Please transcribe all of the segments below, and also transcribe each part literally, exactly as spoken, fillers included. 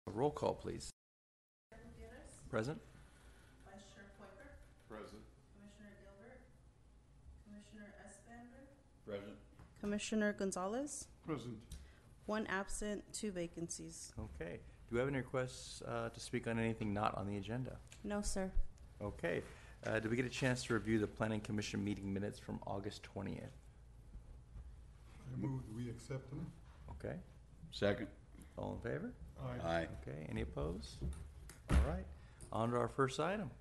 Roll call, please. Present. Vice Chair Poiper. Present. Commissioner Gilbert. Commissioner Espander. Present. Commissioner Gonzalez. Present. One absent, two vacancies. Okay. Do we have any requests uh, to speak on anything not on the agenda? No, sir. Okay. Uh, did we get a chance to review the Planning Commission meeting minutes from August twentieth? I move that we accept them. Okay. Second. All in favor? Aye. Aye. Okay. Any opposed? All right. On to our first item.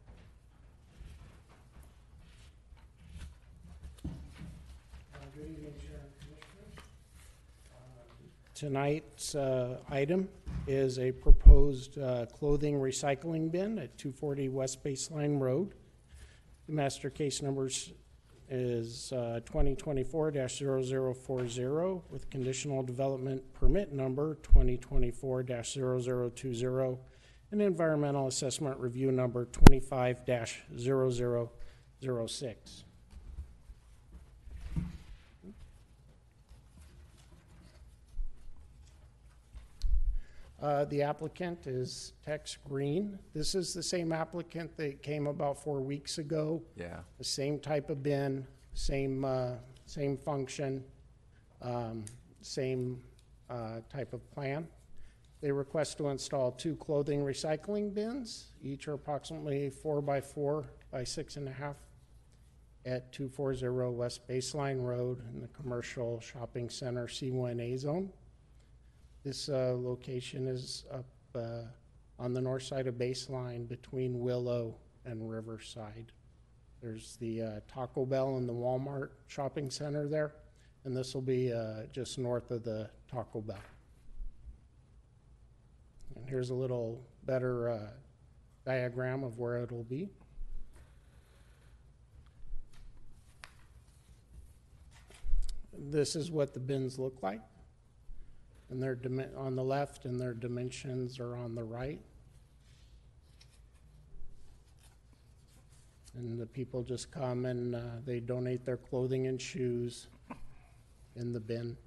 Uh, Good evening, Chair and Commissioners. Um, Tonight's uh, item is a proposed uh, clothing recycling bin at two forty West Baseline Road. The master case numbers is uh, twenty twenty-four dash zero zero four zero with conditional development permit number twenty twenty-four dash zero zero two zero and environmental assessment review number twenty-five dash zero zero zero six. Uh, the applicant is Tex Green. This is the same applicant that came about four weeks ago. Yeah. The same type of bin, same uh, same function, um, same uh, type of plan. They request to install two clothing recycling bins. Each are approximately four by four by six and a half at two forty West Baseline Road in the Commercial Shopping Center C one A zone. This uh, location is up uh, on the north side of Baseline between Willow and Riverside. There's the uh, Taco Bell and the Walmart shopping center there, and this will be uh, just north of the Taco Bell. And here's a little better uh, diagram of where it'll be. This is what the bins look like. And they're dim- on the left, and their dimensions are on the right. And the people just come and uh, they donate their clothing and shoes in the bin.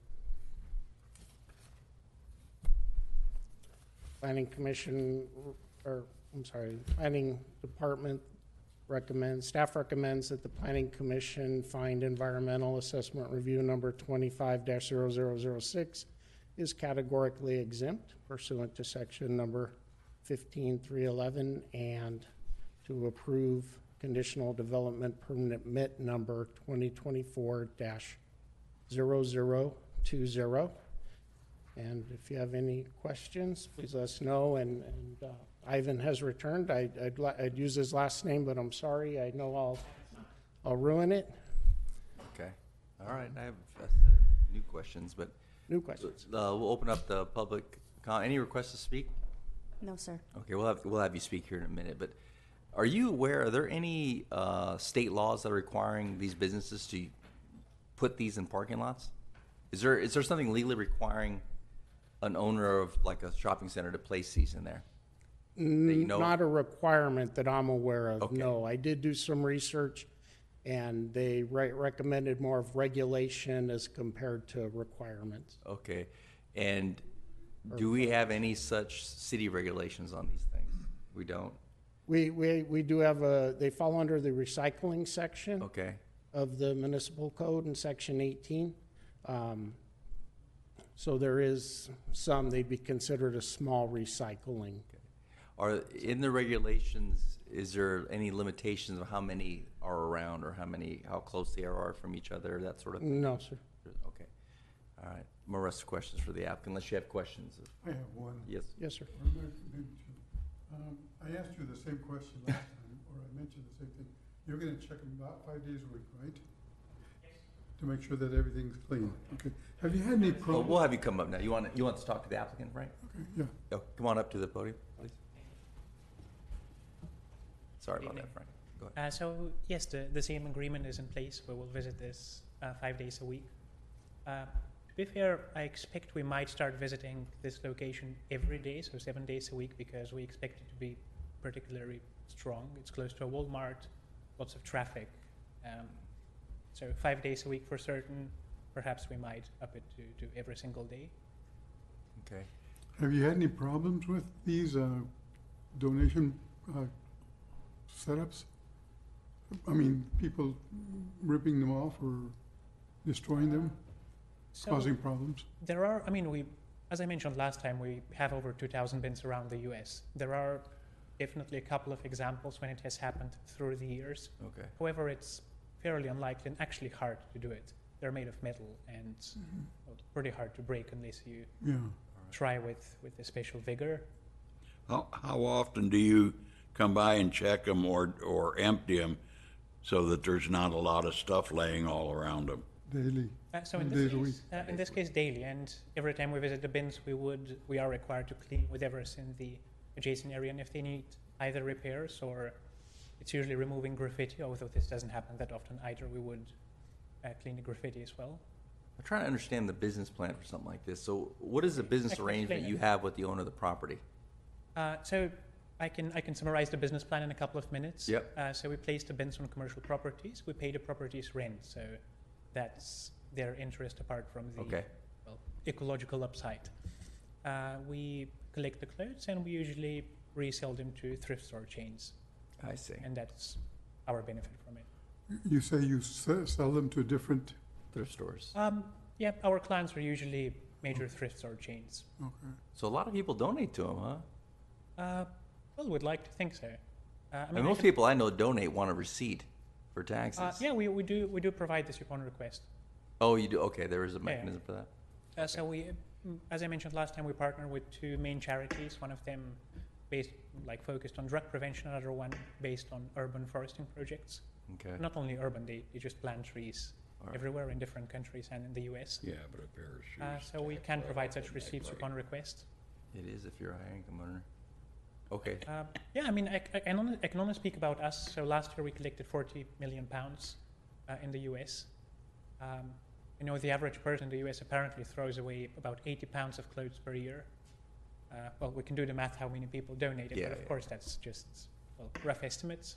Planning Commission, or I'm sorry, Planning Department recommends, staff recommends that the Planning Commission find environmental assessment review number twenty-five dash zero zero zero six is categorically exempt pursuant to section number fifteen three eleven and to approve conditional development permit number twenty twenty-four dash zero zero two zero. And if you have any questions, please let us know. And, and uh, Ivan has returned. I, I'd, li- I'd use his last name, but I'm sorry. I know I'll, I'll ruin it. Okay. All right. I have uh, new questions, but New questions. uh, we'll open up the public. Com- any requests to speak? No, sir. Okay, we'll have we'll have you speak here in a minute. But are you aware? Are there any uh, state laws that are requiring these businesses to put these in parking lots? Is there is there something legally requiring an owner of like a shopping center to place these in there? you know- Not a requirement that I'm aware of, Okay. no. I did do some research, and they re- recommended more of regulation as compared to requirements. Okay, and do we have any such city regulations on these things? We don't. We, we, we do have a, they fall under the recycling section Okay. of the municipal code in section eighteen. Um, So there is some, they'd be considered a small recycling. Are in the regulations? Is there any limitations of how many are around, or how many, how close they are from each other, that sort of thing? No, sir. Okay. All right. More rest of questions for the applicant, unless you have questions. I have one. Yes. Yes, sir. Or maybe- maybe two. Um, I asked you the same question last time, or I mentioned the same thing. You're gonna check them about five days a week, right? To make sure that everything's clean. Okay. Have you had any Well, problems? we'll have you come up now. You want you want to talk to the applicant, right? Okay, yeah. Oh, come on up to the podium, please. Sorry Good about that, evening. Frank. Go ahead. Uh, so yes, the, the same agreement is in place. We will visit this uh, five days a week. Uh, to be fair, I expect we might start visiting this location every day, so seven days a week, because we expect it to be particularly strong. It's close to a Walmart, lots of traffic. Um, so five days a week for certain. Perhaps we might up it to, to every single day. Okay. Have you had any problems with these uh, donation uh, setups? I mean, people ripping them off or destroying them, So causing problems? there are, I mean, we, as I mentioned last time, we have over two thousand bins around the U S. There are definitely a couple of examples when it has happened through the years. Okay. However, it's fairly unlikely and actually hard to do it. They're made of metal and well, pretty hard to break unless you Yeah. try with, with a special vigor. How, how often do you come by and check them or, or empty them so that there's not a lot of stuff laying all around them? Daily. Uh, so in How this, days a week? case, uh, in this case, daily, and every time we visit the bins, we would we are required to clean whatever's in the adjacent area, and if they need either repairs or it's usually removing graffiti, although this doesn't happen that often either, we would uh, clean the graffiti as well. I'm trying to understand the business plan for something like this. So what is the business I can arrangement explain you it. have with the owner of the property? Uh, so I can I can summarize the business plan in a couple of minutes. Yep. Uh, so we place the bins on commercial properties. We pay the properties rent, so that's their interest apart from the Okay. well, ecological upside. Uh, we collect the clothes and we usually resell them to thrift store chains, I see. and that's our benefit from it. You say you se- sell them to different, Thrift stores. Um, yeah, our clients are usually major thrift store chains. okay. So a lot of people donate to them, huh? Uh, well, we'd like to think so. Uh, I I mean, mean, I most can- people I know donate want a receipt for taxes. Uh, yeah, we, we do we do provide this upon request. Oh, you do? Okay, there is a mechanism for that. Uh, so we, mm, as I mentioned last time, we partner with two main charities. One of them based, like, focused on drug prevention, another one based on urban foresting projects. Okay. Not only urban, they, they just plant trees All right. everywhere in different countries and in the U S. Yeah, but a pair of shoes. Uh, so we can provide such receipts upon request. It is if you're a high income earner. Okay. Uh, yeah, I mean, I, I, can only, I can only speak about us. So last year we collected forty million pounds uh, in the U S. Um, you know, the average person in the U S apparently throws away about eighty pounds of clothes per year. Uh, well, we can do the math how many people donate it, Yeah, but of yeah. course that's just well, rough estimates.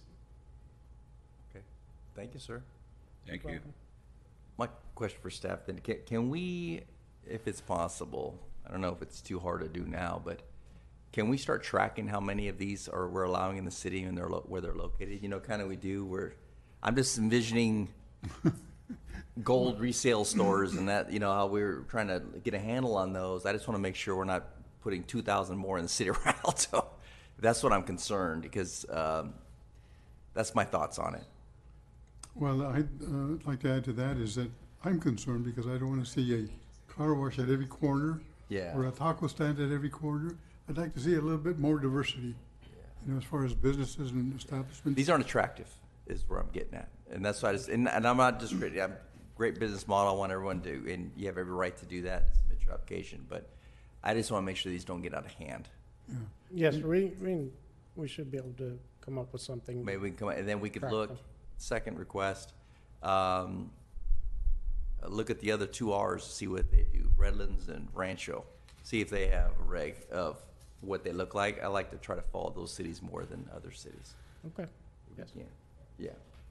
Thank you, sir. Thank you. Welcome. My question for staff then, can, can we, if it's possible, I don't know if it's too hard to do now, but can we start tracking how many of these are we're allowing in the city and they're lo- where they're located? You know, kind of we do where I'm just envisioning gold resale stores and that, you know, how we're trying to get a handle on those. I just want to make sure we're not putting two thousand more in the city of Rialto. That's what I'm concerned because um, that's my thoughts on it. Well, I'd uh, like to add to that is that I'm concerned because I don't want to see a car wash at every corner Yeah. or a taco stand at every corner. I'd like to see a little bit more diversity, you know, as far as businesses and establishments. These aren't attractive, is where I'm getting at, and that's why I just and, and I'm not just great. I'm great business model. I want everyone to, and you have every right to do that. Submit your application, but I just want to make sure these don't get out of hand. Yeah. Yes, we, we, we should be able to come up with something. Maybe we can come and then we could Track look. them. Second request, um, uh, look at the other two R's, see what they do. Redlands and Rancho, see if they have a reg of what they look like. I like to try to follow those cities more than other cities. Okay, yes. Yeah, yeah.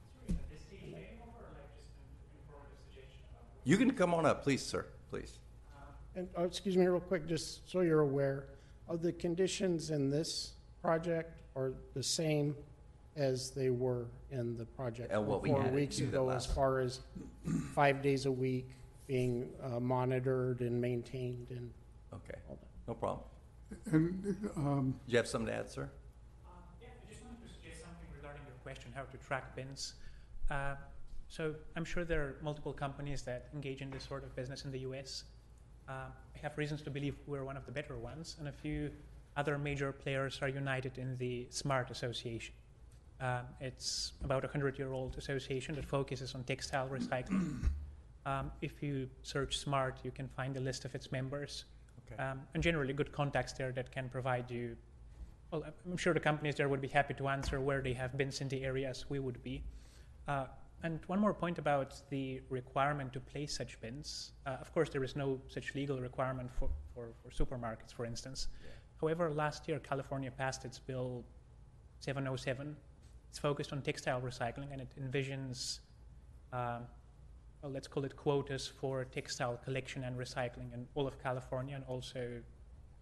You can come on up, please, sir. Please. And, oh, excuse me real quick, just so you're aware, of the conditions in this project are the same as they were in the project And what we four had to weeks do that ago, as last- far as five days a week being uh, monitored and maintained and Okay, all that. no problem. And um, Do you have something to add, sir? Yeah, I just wanted to suggest something regarding your question, how to track bins. Uh, so I'm sure there are multiple companies that engage in this sort of business in the U S. Uh, I have reasons to believe we're one of the better ones, and a few other major players are united in the SMART Association. Uh, it's about a hundred-year-old association that focuses on textile recycling. Um, if you search SMART, you can find a list of its members. Okay. Um, and generally good contacts there that can provide you, well, I'm sure the companies there would be happy to answer where they have bins in the areas we would be. Uh, and one more point about the requirement to place such bins. Uh, of course, there is no such legal requirement for, for, for supermarkets, for instance. Yeah. However, last year California passed its Bill seven oh seven. It's focused on textile recycling, and it envisions um, well, let's call it quotas for textile collection and recycling in all of California and also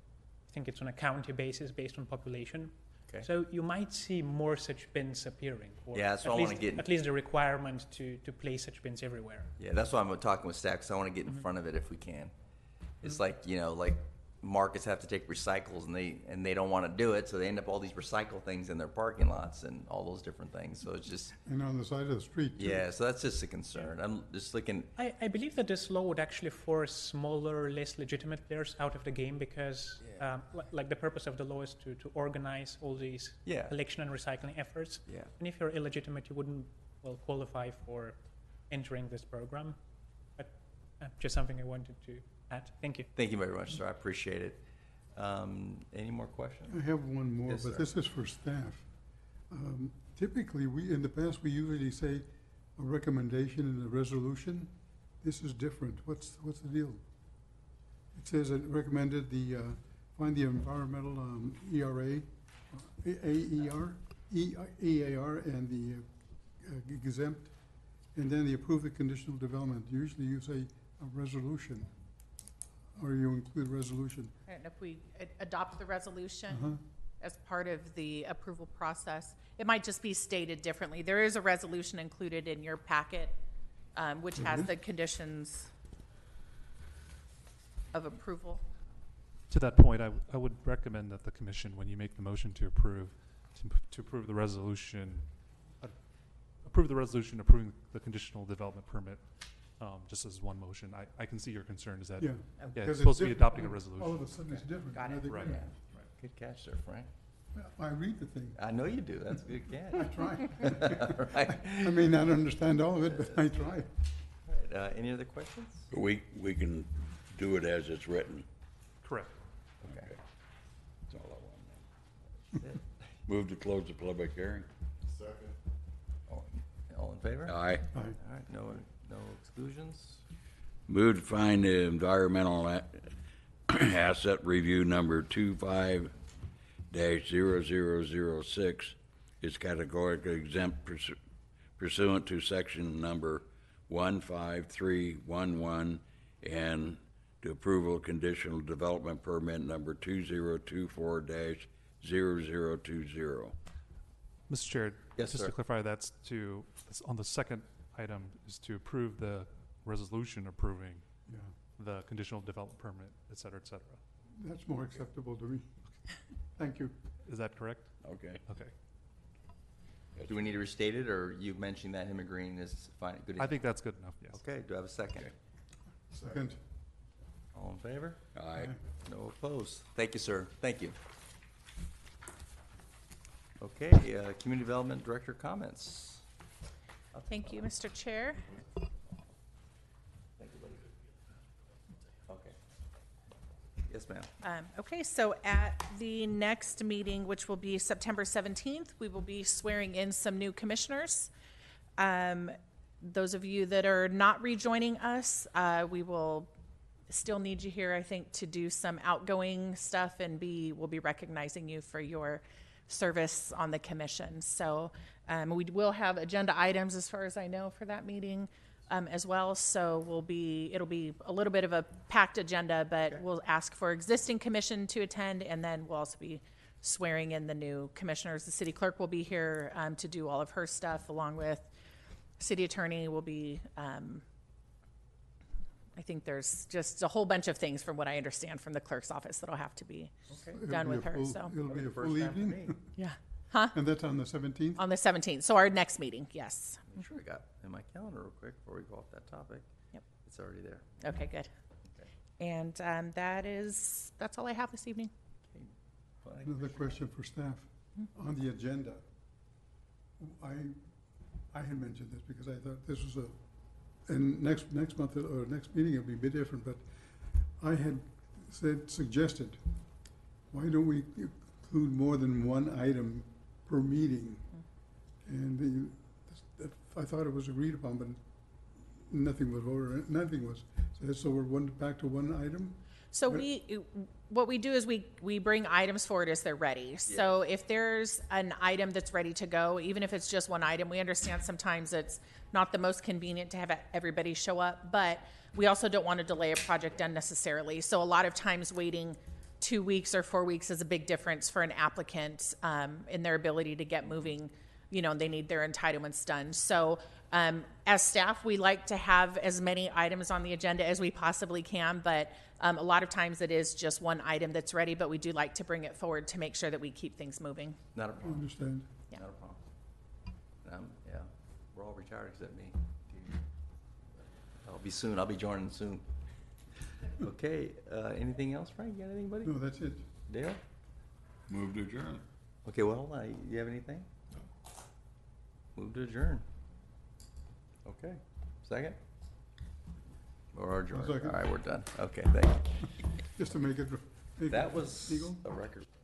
think it's on a county basis based on population. Okay. So you might see more such bins appearing. Or Yeah, that's at what I wanna least- get- At least the requirement to, to place such bins everywhere. Yeah, that's why I'm talking with staff, because I want to get in front of it if we can. It's like, you know, like markets have to take recycles and they, and they don't want to do it, so they end up all these recycle things in their parking lots and all those different things. So it's just, And on the side of the street, too. yeah, so that's just a concern. I'm just looking, I, I believe that this law would actually force smaller, less legitimate players out of the game because, Yeah. um, li- like the purpose of the law is to, to organize all these Yeah. collection and recycling efforts. yeah. And if you're illegitimate, you wouldn't, well, qualify for entering this program. But uh, just something I wanted to add. Thank you. Thank you very much, sir. I appreciate it. Um, any more questions? I have one more, Yes, but sir. this is for staff. Um, Typically, we, in the past, we usually say a recommendation in the resolution. This is different. What's, what's the deal? It says it recommended the, uh, find the environmental, um, E R A, uh, A E R, E, E A R, and the uh, exempt, and then the approve the conditional development. Usually you say a resolution, or you include resolution. And if we ad- adopt the resolution Uh-huh. as part of the approval process, it might just be stated differently. There is a resolution included in your packet, um, which has Mhm. the conditions of approval. To that point, I, w- I would recommend that the commission, when you make the motion to approve, to, p- to approve the resolution, uh, approve the resolution approving the conditional development permit, um, just as one motion. I, I can see your concern is that, Yeah. yeah, Because it's supposed to be different. adopting a All- resolution. All of a sudden, it's different. Got it. I think- Right. Yeah. Good catch there, Frank. I read the thing. I know you do. That's a good I catch. try. Right. I may not understand all of it, but I try. Right, uh, any other questions? We, we can do it as it's written. Correct. Okay. That's all I want. That's it. Move to close the public hearing. All, all in favor? Aye. Aye. All right, no, no exclusions? Move to find the environmental a- asset review number two five dash zero zero zero six is categorically exempt pursu- pursuant to section number one five three one one and to approval conditional development permit number two zero two four dash zero zero two zero. Mister Chair, Yes, just sir. to clarify, that's to, that's on the second item is to approve the resolution approving Yeah, the conditional development permit, et cetera, et cetera. that's more acceptable to me. Thank you. Is that correct? Okay. Okay. Do we need to restate it, or you mentioned that him agreeing is fine, good? I think that's good enough, yes. Okay, do I have a second? Okay. Second. All in favor? Aye. No opposed. Thank you, sir. Thank you. Okay, uh, Community Development Director comments. Thank you, Mister Chair. Thank you, buddy. Okay. Yes, ma'am. Um, okay, so at the next meeting, which will be September seventeenth, we will be swearing in some new commissioners. Um, those of you that are not rejoining us, uh, we will still need you here, I think, to do some outgoing stuff, and be, we'll be recognizing you for your service on the commission. So, um, we will have agenda items, as far as I know, for that meeting, um, as well. So we'll be, it'll be a little bit of a packed agenda, but Okay. we'll ask for existing commission to attend, and then we'll also be swearing in the new commissioners. The city clerk will be here, um, to do all of her stuff, along with city attorney will be, um, I think there's just a whole bunch of things, from what I understand from the clerk's office, that'll have to be Okay. It'll done be a with her, full- so. It'll be a First full time for me. evening, Yeah. Huh? and that's on the seventeenth? On the seventeenth, so our next meeting, yes. I'm sure I got in my calendar real quick before we go off that topic. Yep. It's already there. Okay, good. Okay. And um, that is, that's all I have this evening. Fine. Another question for staff. On the agenda, I, I had mentioned this because I thought this was a, and next, next month, or next meeting, it'll be a bit different, but I had said, suggested, why don't we include more than one item per meeting? And the, I thought it was agreed upon, but nothing was voted, nothing was, said, so we're one, back to one item? So Right. we, what we do is we, we bring items forward as they're ready. So if there's an item that's ready to go, even if it's just one item, we understand sometimes it's not the most convenient to have everybody show up, but we also don't want to delay a project unnecessarily. So a lot of times waiting two weeks or four weeks is a big difference for an applicant um, in their ability to get moving. You know, they need their entitlements done. So um, as staff, we like to have as many items on the agenda as we possibly can, but um, a lot of times it is just one item that's ready, but we do like to bring it forward to make sure that we keep things moving. Not a I problem, understand. Yeah. not a problem. Um, yeah, we're all retired except me. I'll be soon, I'll be joining soon. Okay, uh, anything else, Frank? You got anything, buddy? No, that's it. Dale? Move to adjourn. Okay, well, hold on. You have anything? Move to adjourn. Okay, second? Or adjourn? All second. right, we're done. Okay, thank you. Just to make it. make it That was legal. a record.